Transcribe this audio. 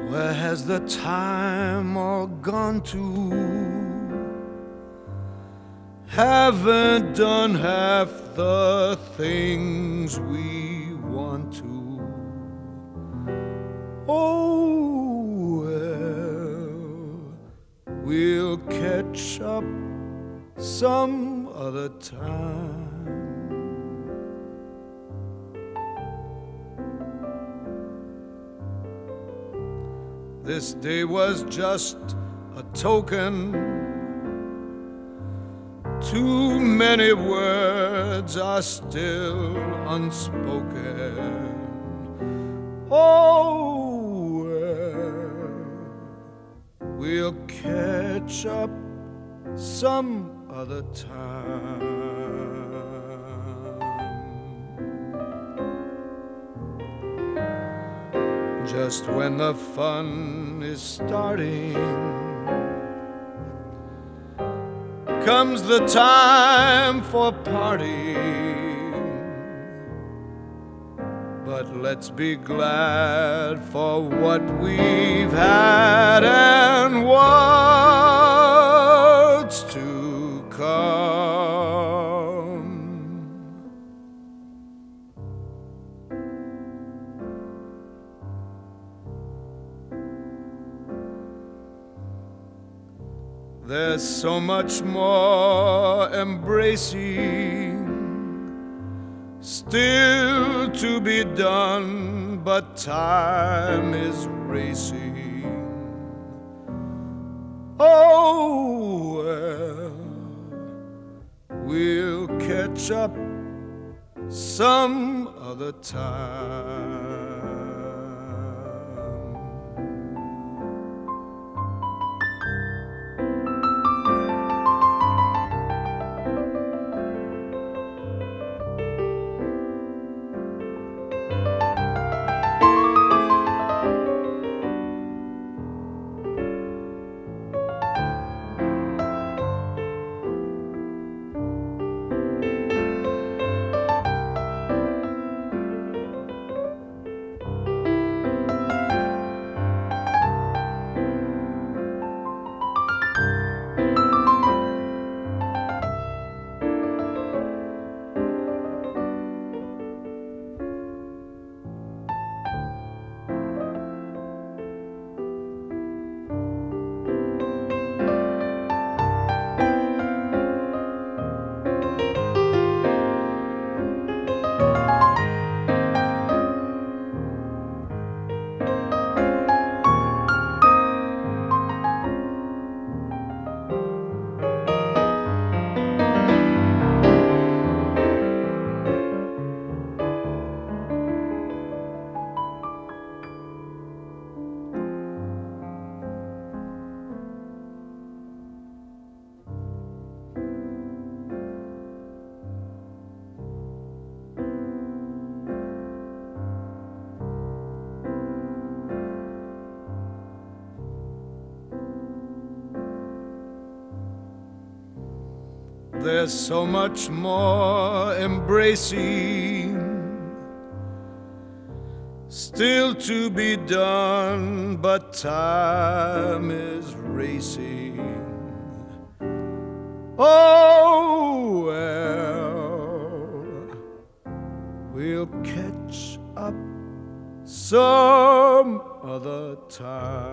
Where has the time all gone to? Haven't done half the things we want to. Oh, well, we'll catch up some other time. This day was just a token. Too many words are still unspoken. Oh, well, we'll catch up some other time. Just when the fun is starting, comes the time for parting. But let's be glad for what we've had and what's to come. There's so much more embracing still to be done, but time is racing. Oh, well, we'll catch up some other time. There's so much more embracing still to be done, but time is racing. Oh, well, we'll catch up some other time.